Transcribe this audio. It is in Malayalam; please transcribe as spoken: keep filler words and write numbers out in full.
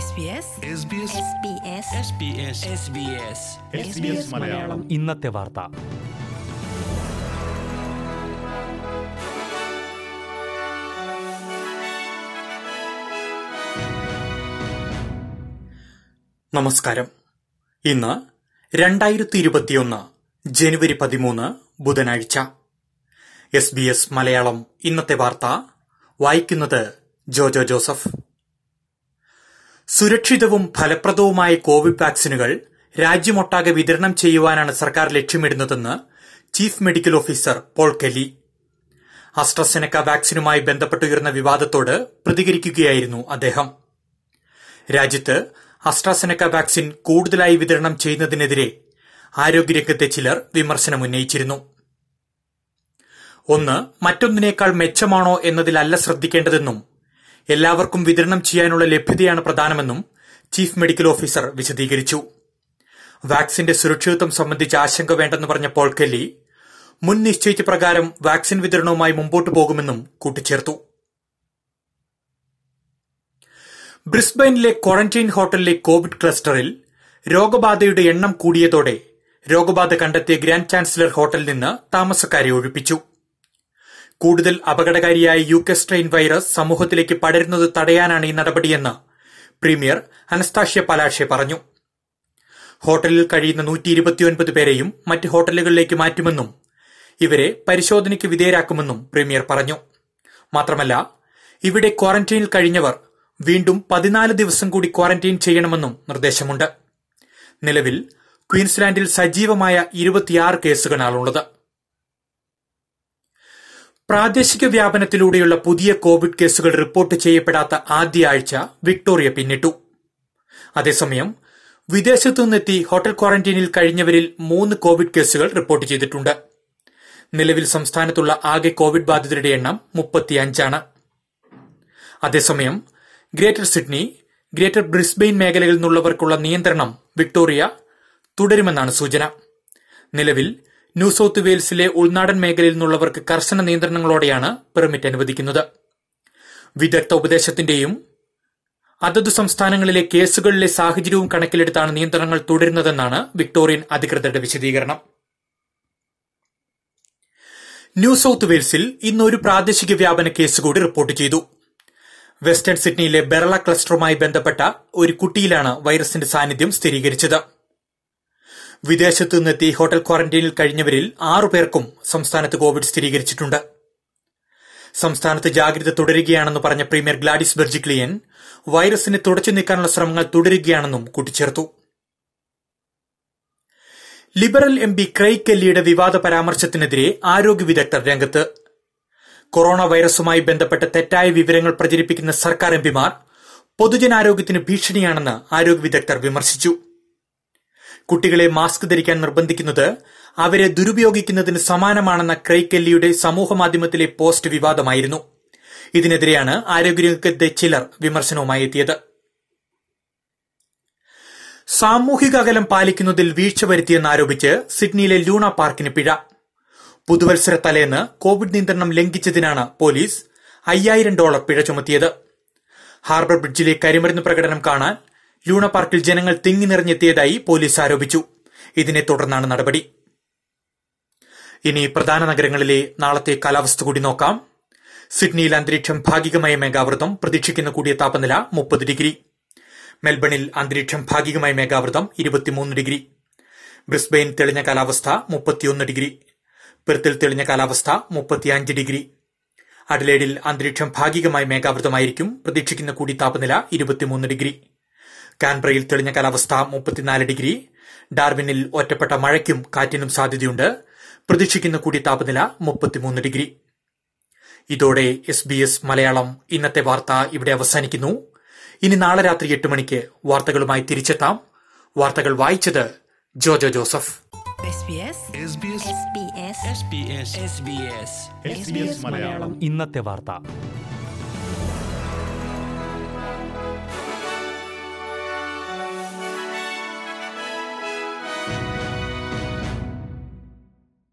മലയാളം ഇന്നത്തെ വാർത്ത. നമസ്കാരം. ഇന്ന് രണ്ടായിരത്തി ഇരുപത്തിയൊന്ന് ജനുവരി പതിമൂന്ന് ബുധനാഴ്ച. എസ് ബി എസ് മലയാളം ഇന്നത്തെ വാർത്ത വായിക്കുന്നത് ജോജോ ജോസഫ്. സുരക്ഷിതവും ഫലപ്രദവുമായ കോവിഡ് വാക്സിനുകൾ രാജ്യമൊട്ടാകെ വിതരണം ചെയ്യുവാനാണ് സർക്കാർ ലക്ഷ്യമിടുന്നതെന്ന് chief medical officer Paul Kelly. AstraZeneca വാക്സിനുമായി ബന്ധപ്പെട്ടുയർന്ന വിവാദത്തോട് പ്രതികരിക്കുകയായിരുന്നു അദ്ദേഹം. രാജ്യത്ത് അസ്ട്രാസെനക്ക വാക്സിൻ കൂടുതലായി വിതരണം ചെയ്യുന്നതിനെതിരെ ആരോഗ്യരംഗത്തെ ചിലർ വിമർശനമുന്നയിച്ചിരുന്നു. ഒന്ന് മറ്റൊന്നിനേക്കാൾ മെച്ചമാണോ എന്നതിലല്ല ശ്രദ്ധിക്കേണ്ടതെന്നും എല്ലാവർക്കും വിതരണം ചെയ്യാനുള്ള ലഭ്യതയാണ് പ്രധാനമെന്നും ചീഫ് മെഡിക്കൽ ഓഫീസർ വിശദീകരിച്ചു. വാക്സിന്റെ സുരക്ഷിതത്വം സംബന്ധിച്ച് ആശങ്ക വേണ്ടെന്ന് പറഞ്ഞ പോൾ കെല്ലി മുൻ നിശ്ചയിച്ച പ്രകാരം വാക്സിൻ വിതരണവുമായി മുമ്പോട്ടു പോകുമെന്നും കൂട്ടിച്ചേർത്തു. ബ്രിസ്ബെയിനിലെ ക്വാറന്റൈൻ ഹോട്ടലിലെ കോവിഡ് ക്ലസ്റ്ററിൽ രോഗബാധയുടെ എണ്ണം കൂടിയതോടെ രോഗബാധ കണ്ടെത്തിയ ഗ്രാൻഡ് ചാൻസലർ ഹോട്ടലിൽ നിന്ന് താമസക്കാരെ ഒഴിപ്പിച്ചു. കൂടുതൽ അപകടകാരിയായ യു കെ സ്ട്രെയിൻ വൈറസ് സമൂഹത്തിലേക്ക് പടരുന്നത് തടയാനാണ് ഈ നടപടിയെന്ന് പ്രീമിയർ അനസ്താഷ്യ പലാഷെ പറഞ്ഞു. ഹോട്ടലിൽ കഴിയുന്ന നൂറ്റി ഇരുപത്തിയൊൻപത് പേരെയും മറ്റ് ഹോട്ടലുകളിലേക്ക് മാറ്റുമെന്നും ഇവരെ പരിശോധനയ്ക്ക് വിധേയരാക്കുമെന്നും പ്രീമിയർ പറഞ്ഞു. മാത്രമല്ല, ഇവിടെ ക്വാറന്റൈനിൽ കഴിഞ്ഞവർ വീണ്ടും പതിനാല് ദിവസം കൂടി ക്വാറന്റൈൻ ചെയ്യണമെന്നും നിർദ്ദേശമുണ്ട്. നിലവിൽ ക്വീൻസ്ലാൻഡിൽ സജീവമായ ഇരുപത്തിയാറ് കേസുകളാണുള്ളത്. പ്രാദേശിക വ്യാപനത്തിലൂടെയുള്ള പുതിയ കോവിഡ് കേസുകൾ റിപ്പോർട്ട് ചെയ്യപ്പെടാത്ത ആദ്യ ആഴ്ച വിക്ടോറിയ പിന്നിട്ടു. അതേസമയം വിദേശത്തു നിന്നെത്തി ഹോട്ടൽ ക്വാറന്റൈനിൽ കഴിഞ്ഞവരിൽ മൂന്ന് കോവിഡ് കേസുകൾ റിപ്പോർട്ട് ചെയ്തിട്ടുണ്ട്. നിലവിൽ സംസ്ഥാനത്തുള്ള ആകെ കോവിഡ് ബാധിതരുടെ എണ്ണം മുപ്പത്തിയഞ്ചാണ്. അതേസമയം ഗ്രേറ്റർ സിഡ്നി, ഗ്രേറ്റർ ബ്രിസ്ബെയിൻ മേഖലകളിൽ നിന്നുള്ളവർക്കുള്ള നിയന്ത്രണം വിക്ടോറിയ തുടരുമെന്നാണ് സൂചന. നിലവിൽ ന്യൂ സൌത്ത് വെയിൽസിലെ ഉൾനാടൻ മേഖലയിൽ നിന്നുള്ളവർക്ക് കർശന നിയന്ത്രണങ്ങളോടെയാണ് പെർമിറ്റ് അനുവദിക്കുന്നത്. വിദഗ്ധ ഉപദേശത്തിന്റെയും അതത് സംസ്ഥാനങ്ങളിലെ കേസുകളിലെ സാഹചര്യവും കണക്കിലെടുത്താണ് നിയന്ത്രണങ്ങൾ തുടരുന്നതെന്നാണ് വിക്ടോറിയൻ അധികൃതരുടെ വിശദീകരണം. ന്യൂ സൌത്ത് വെയിൽസിൽ ഇന്നൊരു പ്രാദേശിക വ്യാപന കേസ് കൂടി റിപ്പോർട്ട് ചെയ്തു. വെസ്റ്റേൺ സിഡ്നിയിലെ ബെറള ക്ലസ്റ്ററുമായി ബന്ധപ്പെട്ട ഒരു കുട്ടിയിലാണ് വൈറസിന്റെ സാന്നിധ്യം സ്ഥിരീകരിച്ചത്. വിദേശത്തു നിന്നെത്തി ഹോട്ടൽ ക്വാറന്റൈനിൽ കഴിഞ്ഞവരിൽ ആറുപേർക്കും സംസ്ഥാനത്ത് കോവിഡ് സ്ഥിരീകരിച്ചിട്ടുണ്ട്. സംസ്ഥാനത്ത് ജാഗ്രത തുടരുകയാണെന്ന് പറഞ്ഞ പ്രീമിയർ ഗ്ലാഡിസ് ബെർജിക്ലിയൻ വൈറസിനെ തുടച്ചു നീക്കാനുള്ള ശ്രമങ്ങൾ തുടരുകയാണെന്നും കൂട്ടിച്ചേർത്തു. ലിബറൽ എം പി ക്രെയ്ഗ് കെല്ലിയുടെ വിവാദ പരാമർശത്തിനെതിരെ ആരോഗ്യ വിദഗ്ധർ രംഗത്ത്. കൊറോണ വൈറസുമായി ബന്ധപ്പെട്ട തെറ്റായ വിവരങ്ങൾ പ്രചരിപ്പിക്കുന്ന സർക്കാർ എംപിമാർ പൊതുജനാരോഗ്യത്തിന് ഭീഷണിയാണെന്ന് ആരോഗ്യ വിദഗ്ധർ വിമർശിച്ചു. കുട്ടികളെ മാസ്ക് ധരിക്കാൻ നിർബന്ധിക്കുന്നത് അവരെ ദുരുപയോഗിക്കുന്നതിന് സമാനമാണെന്ന ക്രെയ്ഗ് കെല്ലിയുടെ സമൂഹമാധ്യമത്തിലെ പോസ്റ്റ് വിവാദമായിരുന്നു. ഇതിനെതിരെയാണ് ആരോഗ്യരംഗത്തെ ചിലർ വിമർശനവുമായി എത്തിയത്. സാമൂഹിക അകലം പാലിക്കുന്നതിൽ വീഴ്ച വരുത്തിയെന്നാരോപിച്ച് സിഡ്നിയിലെ ലൂണ പാർക്കിന് പിഴ. പുതുവത്സര തലേന്ന് കോവിഡ് നിയന്ത്രണം ലംഘിച്ചതിനാണ് പോലീസ് അയ്യായിരം ഡോളർ പിഴ ചുമത്തിയത്. ഹാർബർ ബ്രിഡ്ജിലെ കരിമരുന്ന് പ്രകടനം കാണാൻ ലൂണ പാർക്കിൽ ജനങ്ങൾ തിങ്ങി നിറഞ്ഞെത്തിയതായി പോലീസ് ആരോപിച്ചു. ഇതിനെ തുടർന്നാണ് നടപടി. ഇനി പ്രധാന നഗരങ്ങളിലെ നാളത്തെ കാലാവസ്ഥ കൂടി നോക്കാം. സിഡ്നിയിൽ അന്തരീക്ഷം ഭാഗികമായ മേഘാവൃതം, പ്രതീക്ഷിക്കുന്ന കൂടിയ താപനില മുപ്പത് ഡിഗ്രി. മെൽബണിൽ അന്തരീക്ഷം ഭാഗികമായ മേഘാവൃതം, ഇരുപത്തിമൂന്ന് ഡിഗ്രി. ബ്രിസ്ബെയിൻ തെളിഞ്ഞ കാലാവസ്ഥ, മുപ്പത്തിയൊന്ന് ഡിഗ്രി. പെർത്തിൽ തെളിഞ്ഞ കാലാവസ്ഥ, മുപ്പത്തിയഞ്ച് ഡിഗ്രി. അഡലേഡിൽ അന്തരീക്ഷം ഭാഗികമായി മേഘാവൃതമായിരിക്കും, പ്രതീക്ഷിക്കുന്ന കൂടി താപനില ഇരുപത്തിമൂന്ന് ഡിഗ്രി. കാൻബ്രയിൽ തെളിഞ്ഞ കാലാവസ്ഥ, മുപ്പത്തിനാല് ഡിഗ്രി. ഡാർവിനിൽ ഒറ്റപ്പെട്ട മഴയ്ക്കും കാറ്റിനും സാധ്യതയുണ്ട്, പ്രതീക്ഷിക്കുന്ന കൂടി താപനില മുപ്പത്തിമൂന്ന് ഡിഗ്രി. ഇതോടെ എസ് ബി എസ് മലയാളം ഇന്നത്തെ വാർത്ത ഇവിടെ അവസാനിക്കുന്നു. ഇനി നാളെ രാത്രി എട്ട് മണിക്ക് വാർത്തകളുമായി തിരിച്ചെത്താം. വാർത്തകൾ വായിച്ചത് ജോജോ ജോസഫ്. ഇന്നത്തെ വാർത്ത.